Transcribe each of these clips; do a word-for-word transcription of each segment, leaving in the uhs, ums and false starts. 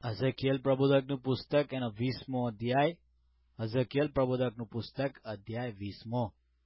હઝકીએલ પ્રબોધકનું પુસ્તક એનો વીસમો અધ્યાય. હઝકીએલ પ્રબોધકનું પુસ્તક અધ્યાય વીસમો.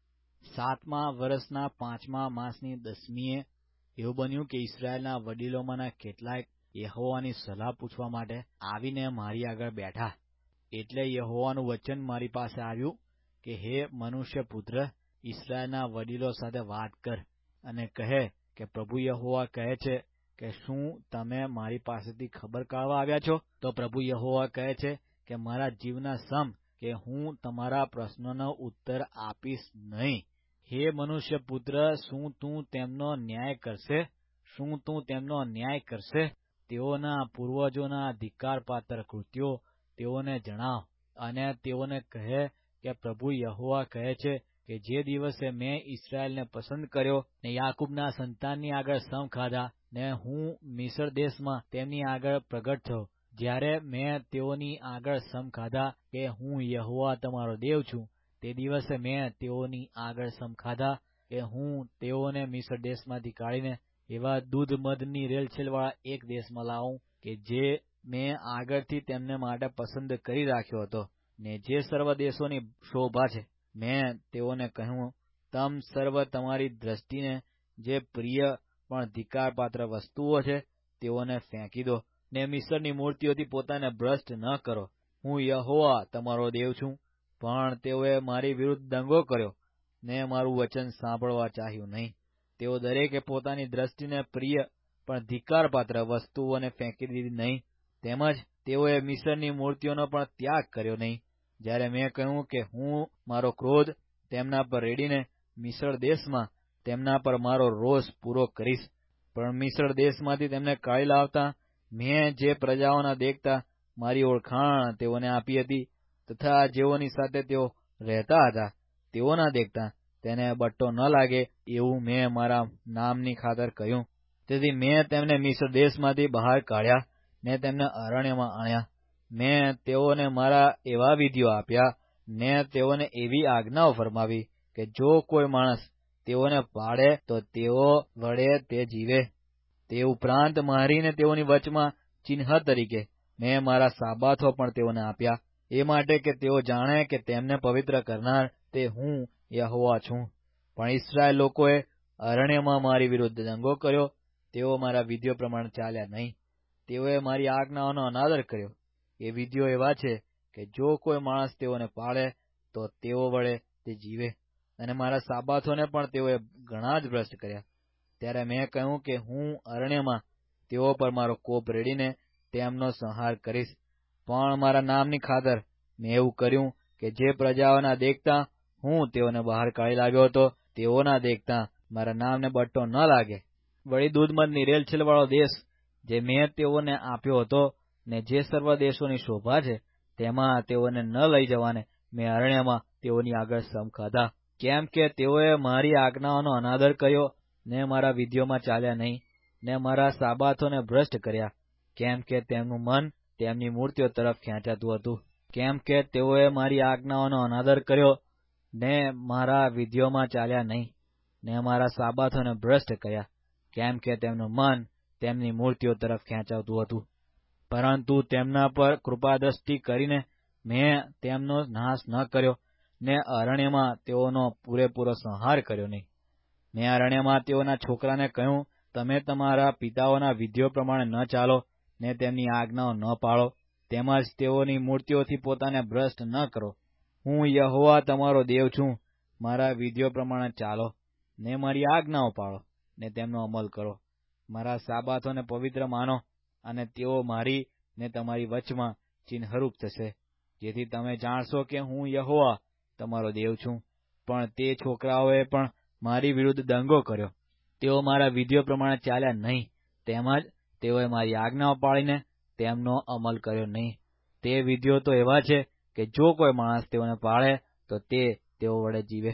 સાતમા વર્ષના પાંચમા માસની દસમીએ એવું બન્યું કે ઇસરાયેલના વડીલોમાંના કેટલાક યહોવાની સલાહ પૂછવા માટે આવીને મારી આગળ બેઠા. એટલે યહોવાનું વચન મારી પાસે આવ્યું કે હે મનુષ્ય પુત્ર, ઇસરાયેલના વડીલો સાથે વાત કર અને કહે કે પ્રભુ યહોવા કહે છે કે શું તમે મારી પાસેથી ખબર કાઢવા આવ્યા છો? તો પ્રભુ યહોવા કહે છે કે મારા જીવના સમ કે હું તમારા પ્રશ્નોનો ઉત્તર આપીશ નહીં. હે મનુષ્ય પુત્ર, શું તું તેમનો ન્યાય કરશે? શું તું તેમનો ન્યાય કરશે? તેઓના પૂર્વજોના ધિક્કારપાત્ર કૃત્યો તેઓને જણાવ અને તેઓને કહે કે પ્રભુ યહોવા કહે છે કે જે દિવસે મેં ઇસરાયેલને પસંદ કર્યો ને યાકૂબના સંતાનની આગળ સમ ખાધા ને હું મિસ્ર દેશમાં તેમની આગળ પ્રગટ થયો, જ્યારે મેં તેઓની આગળ સમ ખાધા કે હું યહોવા તમારો દેવ છું, તે દિવસે મેં તેઓની આગળ સમ ખાધા કે હું તેઓને મિસ્ર દેશમાંથી કાઢીને એવા દૂધ મધની રેલછેલવાળા એક દેશમાં લાવું કે જે મેં આગળથી તેમને માટે પસંદ કરી રાખ્યો હતો, ને જે સર્વ દેશોની શોભા છે. મેં તેઓને કહ્યું, તમ સર્વ તમારી દ્રષ્ટિને જે પ્રિય પણ ધિક્કારપાત્ર વસ્તુઓ છે તેઓને ફેંકી દો, ને મિસ્રની મૂર્તિઓથી પોતાને ભ્રષ્ટ ન કરો. હું યહોવા તમારો દેવ છું. પણ તેઓએ મારી વિરુદ્ધ દંગો કર્યો ને મારું વચન સાંભળવા ચાહ્યું નહીં. તેઓ દરેકે પોતાની દ્રષ્ટિને પ્રિય પણ ધિક્કારપાત્ર વસ્તુઓને ફેંકી દીધી નહીં. તેમજ તેઓએ મિસ્રની મૂર્તિઓનો પણ ત્યાગ કર્યો નહીં. જ્યારે મેં કહ્યું કે હું મારો ક્રોધ તેમના પર રેડીને મિસ્ર દેશમાં તેમના પર મારો રોષ પૂરો કરીશ. પણ મિસ્ર દેશમાંથી તેમને કાઢી લાવતા મેં જે પ્રજાઓના દેખતા મારી ઓળખાણ તેઓને આપી હતી, તથા જેઓની સાથે તેઓ રહેતા હતા તેઓના દેખતા તેને બટ્ટો ન લાગે એવું મેં મારા નામની ખાતર કહ્યું. તેથી મેં તેમને મિસ્ર દેશમાંથી બહાર કાઢ્યા ને તેમને અરણ્યમાં આણ્યા. મેં તેઓને મારા એવા વિધિઓ આપ્યા ને તેઓને એવી આજ્ઞાઓ ફરમાવી કે જો કોઈ માણસ તેઓને પાળે તો તેઓ વડે તે જીવે. તે ઉપરાંત મારીને તેઓની વચમાં ચિહ્ન તરીકે મેં મારા સાબાથો પણ તેઓને આપ્યા, એ માટે કે તેઓ જાણે કે તેમને પવિત્ર કરનાર તે હું યહોવા છું. પણ ઇસ્રાયેલ લોકોએ અરણ્યમાં મારી વિરુદ્ધ દંગો કર્યો. તેઓ મારા વિધિઓ પ્રમાણે ચાલ્યા નહીં. તેઓએ મારી આજ્ઞાઓનો અનાદર કર્યો. એ વિધિઓ એવા છે કે જો કોઈ માણસ તેઓને પાળે તો તેઓ વડે તે જીવે. અને મારા સાબાથોને પણ તેઓએ ઘણા જ ભ્રષ્ટ કર્યા. ત્યારે મેં કહ્યું કે હું અરણ્યમાં તેઓ પર મારો કોપ રેડીને તેમનો સંહાર કરીશ. પણ મારા નામની ખાતર મેં એવું કર્યું કે જે પ્રજાઓના દેખતા હું તેઓને બહાર કાઢી લાવ્યો હતો તેઓના દેખતા મારા નામને બટ્ટો ન લાગે. વળી દૂધમધની રેલછેલવાળો દેશ જે મેં તેઓને આપ્યો હતો ને જે સર્વ દેશોની શોભા છે તેમાં તેઓને ન લઈ જવાને મેં અરણ્યમાં તેઓની આગળ સમ ખાધા. કેમ કે તેઓએ મારી આજ્ઞાઓનો અનાદર કર્યો ને મારા વિધિઓમાં ચાલ્યા નહીં ને મારા સાબાથોને ભ્રષ્ટ કર્યા. કેમ કે તેમનું મન તેમની મૂર્તિઓ તરફ ખેંચાતું હતું. કેમ કે તેઓએ મારી આજ્ઞાઓનો અનાદર કર્યો ને મારા વિધિઓમાં ચાલ્યા નહીં ને મારા સાબાથોને ભ્રષ્ટ કર્યા. કેમ કે તેમનું મન તેમની મૂર્તિઓ તરફ ખેંચાતું હતું. પરંતુ તેમના પર કૃપાદ્રષ્ટિ કરીને મેં તેમનો નાશ ન કર્યો ને અરણ્યમાં તેઓનો પૂરેપૂરો સંહાર કર્યો નહીં. મેં અરણ્યમાં તેઓના છોકરાને કહ્યું, તમે તમારા પિતાઓના વિધિઓ પ્રમાણે ન ચાલો ને તેમની આજ્ઞાઓ ન પાળો, તેમજ તેઓની મૂર્તિઓથી પોતાને ભ્રષ્ટ ન કરો. હું યહોવા તમારો દેવ છું. મારા વિધિઓ પ્રમાણે ચાલો ને મારી આજ્ઞાઓ પાળો ને તેમનો અમલ કરો. મારા સાબાથોને પવિત્ર માનો અને તેઓ મારી ને તમારી વચમાં ચિહ્નરૂપ થશે, જેથી તમે જાણશો કે હું યહોવા તમારો દેવ છું. પણ તે છોકરાઓએ પણ મારી વિરુદ્ધ દંગો કર્યો. તેઓ મારા વિધિઓ પ્રમાણે ચાલ્યા નહીં, તેમજ તેઓએ મારી આજ્ઞાઓ પાળીને તેમનો અમલ કર્યો નહીં. તે વિધિઓ તો એવા છે કે જો કોઈ માણસ તેઓને પાળે તો તે તેઓ વડે જીવે.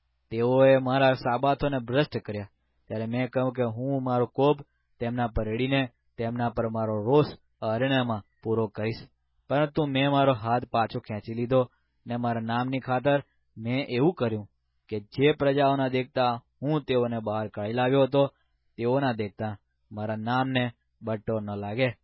તેઓએ મારા સાબાથોને ભ્રષ્ટ કર્યા. ત્યારે મેં કહ્યું કે હું મારો કોપ તેમના પર રેડીને તેમના પર મારો રોષ અરણ્યમાં પૂરો કરીશ. પરંતુ મેં મારો હાથ પાછો ખેંચી લીધો ને મારા નામની ખાતર મેં એવું કર્યું કે જે પ્રજાઓના દેખતા હું તેઓને બહાર કાઢી લાવ્યો હતો તેઓના દેખતા મારા નામને બટ્ટો ન લાગે.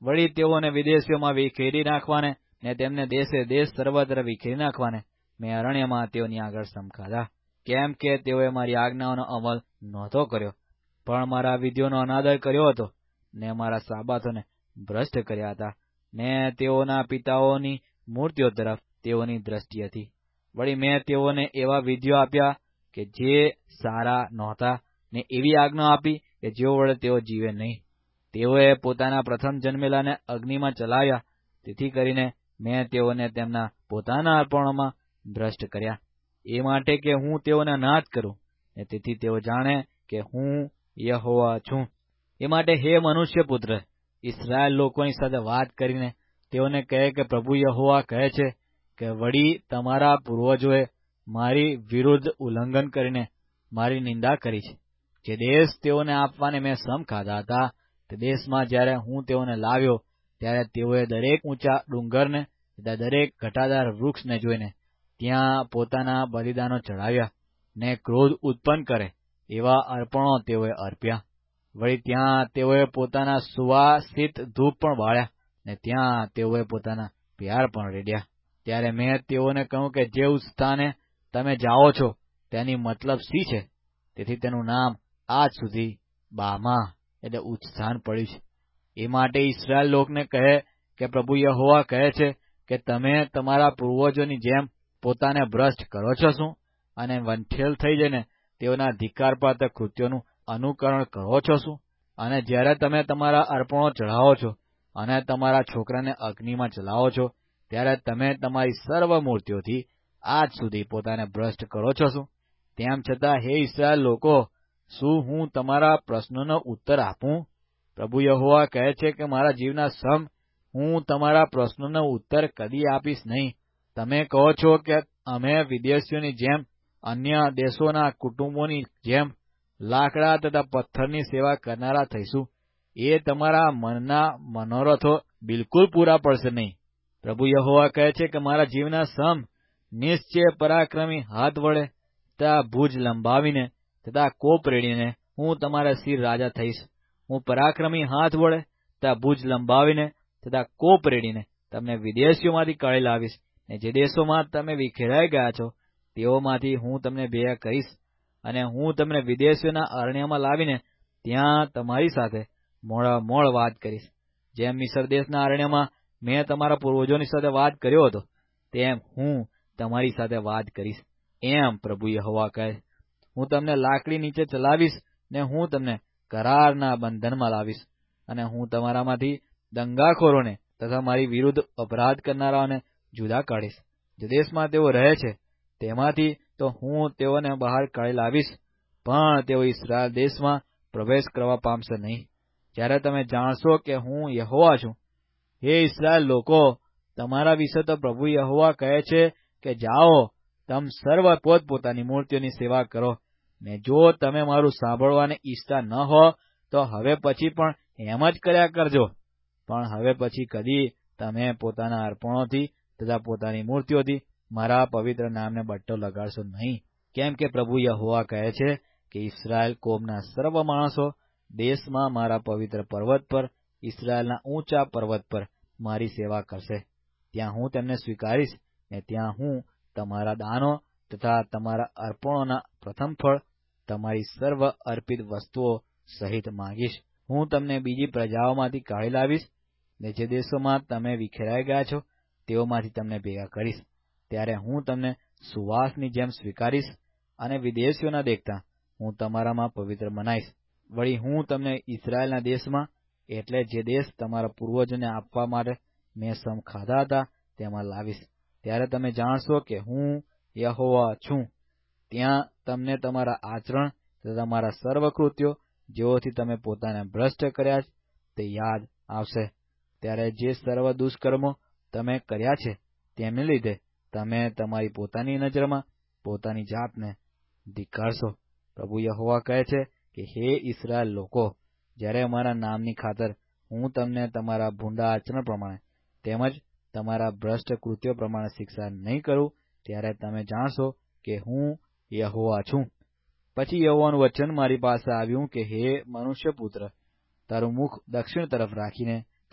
વળી તેઓને વિદેશીઓમાં વિખેરી નાખવાને ને તેમને દેશે દેશ સર્વત્ર વિખેરી નાખવાને મેં અરણ્યમાં તેઓની આગળ સમખાધા, કેમ કે તેઓએ મારી આજ્ઞાઓનો અમલ નહોતો કર્યો, પણ મારા વિધિઓનો અનાદર કર્યો હતો ને મારા સાબાતોને ભ્રષ્ટ કર્યા હતા, ને તેઓના પિતાઓની મૂર્તિઓ તરફ તેઓની દ્રષ્ટિ હતી. વળી મેં તેઓને એવા વિધિઓ આપ્યા કે જે સારા નહોતા, ને એવી આજ્ઞા આપી કે જેઓ વડે તેઓ જીવે નહીં. તેઓએ પોતાના પ્રથમ જન્મેલાને અગ્નિમાં ચલાવ્યા, તેથી કરીને મેં તેઓને તેમના પોતાના અર્પણોમાં ભ્રષ્ટ કર્યા, એ માટે કે હું તેઓને નાશ કરું, ને તેથી તેઓ જાણે કે હું યહોવા છું. એ માટે હે મનુષ્ય પુત્ર, ઇસ્રાયેલ લોકોની સાથે વાત કરીને તેઓને કહે કે પ્રભુ યહોવા કહે છે કે વળી તમારા પૂર્વજોએ મારી વિરુદ્ધ ઉલ્લંઘન કરીને મારી નિંદા કરી છે. જે દેશ તેઓને આપવાને મેં સમ ખાધા હતા, તે દેશમાં જ્યારે હું તેઓને લાવ્યો, ત્યારે તેઓએ દરેક ઊંચા ડુંગરને તથા દરેક ઘટાદાર વૃક્ષને જોઈને ત્યાં પોતાના બલિદાનો ચઢાવ્યા, ને ક્રોધ ઉત્પન્ન કરે એવા અર્પણો તેઓએ અર્પ્યા. વળી ત્યાં તેઓએ પોતાના સુવાસિત ધૂપ પણ બાળ્યા, ને ત્યાં તેઓએ પોતાના પ્યાર પણ રેડ્યા. ત્યારે મેં તેઓને કહ્યું કે જે સ્થાને તમે જાઓ છો તેની મતલબ શી છે? તેથી તેનું નામ આજ સુધી બામા એટલે ઉચ્ચ સ્થાન પડ્યું છે. એ માટે ઇસ્રાયેલ લોકને કહે કે પ્રભુ યહોવા કહે છે કે તમે તમારા પૂર્વજોની જેમ પોતાને ભ્રષ્ટ કરો છો શું? અને વંઠેલ થઈ જઈને તેઓના ધિક્કારપાત્ર કૃત્યોનું અનુકરણ કરો છો શું? અને જ્યારે તમે તમારા અર્પણો ચઢાવો છો અને તમારા છોકરાને અગ્નિમાં ચલાવો છો, ત્યારે તમે તમારી સર્વ મૂર્તિઓથી આજ સુધી પોતાને ભ્રષ્ટ કરો છો શું? તેમ છતાં હે ઇસ્રાયેલ લોકો, શું હું તમારા પ્રશ્નોનો ઉત્તર આપું? પ્રભુ યહોવા કહે છે કે મારા જીવના સમ હું તમારા પ્રશ્નોનો ઉત્તર કદી આપીશ નહીં. તમે કહો છો કે અમે વિદેશીઓની જેમ અન્ય દેશોના કુટુંબોની જેમ લાકડા તથા પથ્થરની સેવા કરનારા થઈશું. એ તમારા મનના મનોરથો બિલકુલ પૂરા પડશે નહીં. પ્રભુ યહોવા કહે છે કે મારા જીવના સમ નિશ્ચય પરાક્રમી હાથ વડે તથા ભુજ લંબાવીને તથા કોપ રેડીને હું તમારા શિર રાજા થઈશ. હું પરાક્રમી હાથ વડે તથા ભુજ લંબાવીને તથા કોપ રેડીને તમને વિદેશીઓમાંથી કાઢી લાવીશ, ને જે દેશોમાં તમે વિખેરાઈ ગયા છો તેઓમાંથી હું તમને ભેગા કરીશ, અને હું તમને વિદેશીઓના અરણ્યમાં લાવીને ત્યાં તમારી સાથે મોડામોડ વાત કરીશ. જેમ મિસર દેશના અરણ્યમાં મેં તમારા પૂર્વજોની સાથે વાત કર્યો હતો, તેમ હું તમારી સાથે વાત કરીશ, એમ પ્રભુ યહોવા કહે. હું તમને લાકડી નીચે ચલાવીશ, ને હું તમને કરારના બંધનમાં લાવીશ, અને હું તમારામાંથી દંગાખોરોને તથા મારી વિરુદ્ધ અપરાધ કરનારાઓને જુદા કાઢીશ. જે દેશમાં તેઓ રહે છે તેમાંથી તો હું તેઓને બહાર કાઢી લાવીશ, પણ તેઓ ઇસ્રાયેલ દેશમાં પ્રવેશ કરવા પામશે નહીં. જ્યારે તમે જાણશો કે હું યહોવા છું. હે ઇસ્રાયેલ લોકો, તમારા વિશે તો પ્રભુ યહોવા કહે છે કે જાઓ, તમ સર્વ પોતપોતાની મૂર્તિઓની સેવા કરો, ને જો તમે મારું સાંભળવાને ઈચ્છતા ન હો તો હવે પછી પણ એમ જ કર્યા કરજો. પણ હવે પછી કદી તમે પોતાના અર્પણોથી તથા પોતાની મૂર્તિઓથી મારા પવિત્ર નામને બટ્ટો લગાડશો નહીં. કેમ કે પ્રભુ યહોવા કહે છે કે ઇસ્રાયેલ કોમના સર્વ માણસો દેશમાં મારા પવિત્ર પર્વત પર, ઇસ્રાયેલના ઊંચા પર્વત પર મારી સેવા કરશે. ત્યાં હું તેમને સ્વીકારીશ, ને ત્યાં હું તમારા દાનો તથા તમારા અર્પણોના પ્રથમ ફળ, તમારી સર્વ અર્પિત વસ્તુઓ સહિત માંગીશ. હું તમને બીજી પ્રજાઓમાંથી કાઢી લાવીશ, ને જે દેશોમાં તમે વિખેરાઈ ગયા છો તેઓમાંથી તમને ભેગા કરીશ. ત્યારે હું તમને સુવાસની જેમ સ્વીકારીશ, અને વિદેશીઓના દેખતા હું તમારામાં પવિત્ર મનાઈશ. વળી હું તમને ઇસ્રાયેલના દેશમાં, એટલે જે દેશ તમારા પૂર્વજોને આપવા માટે મેં સમ ખાધા હતા, તેમાં લાવીશ. ત્યારે તમે જાણશો કે હું યહોવા છું. ત્યાં તમને તમારા આચરણ તથા તમારા સર્વ કૃત્યો જેઓથી તમે પોતાને ભ્રષ્ટ કર્યા તે યાદ આવશે. ત્યારે જે સર્વ દુષ્કર્મો તમે કર્યા છે તેમને લીધે તમે તમારી પોતાની નજરમાં પોતાની જાતને ધિક્કારશો. પ્રભુ યહોવા કહે છે કે હે ઇસ્રાયેલ લોકો, જ્યારે મારા નામની ખાતર હું તમને તમારા ભૂંડા આચરણ પ્રમાણે તેમજ તમારા ભ્રષ્ટ કૃત્યો પ્રમાણે શિક્ષા નહીં કરું, ત્યારે તમે જાણશો કે હું યહોવા છું. પછી યહોવાનું વચન મારી પાસે આવ્યું કે હે મનુષ્ય પુત્ર, તારું મુખ દક્ષિણ તરફ રાખીને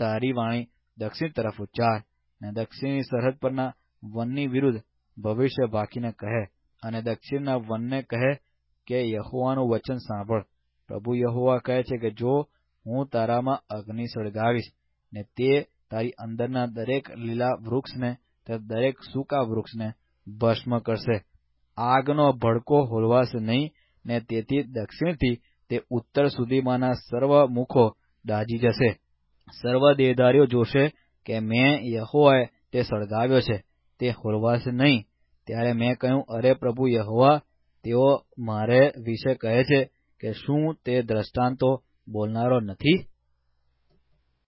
તારી વાણી દક્ષિણ તરફ ઉચ્ચાર, અને દક્ષિણની સરહદ પરના વનની વિરુદ્ધ ભવિષ્ય ભાકીને કહે, અને દક્ષિણના વનને કહે કે યહોવાનું વચન સાંભળ. પ્રભુ યહોવા કહે છે કે જો હું તારામાં અગ્નિ સળગાવીશ, ને તે તારી અંદરના દરેક લીલા વૃક્ષને તથા દરેક સૂકા વૃક્ષને ભસ્મ કરશે. આગનો ભડકો હોલવાશે નહીં, ને તેથી દક્ષિણથી તે ઉત્તર સુધીમાંના સર્વ મુખો દાજી જશે. સર્વ દેહધારીઓ જોશે કે મેં યહોવાએ તે સળગાવ્યો છે, તે હોલવાશે નહીં. ત્યારે મેં કહ્યું, અરે પ્રભુ યહોવા, તેઓ મારે વિશે કહે છે કે શું તે દ્રષ્ટાંતો બોલનારો નથી?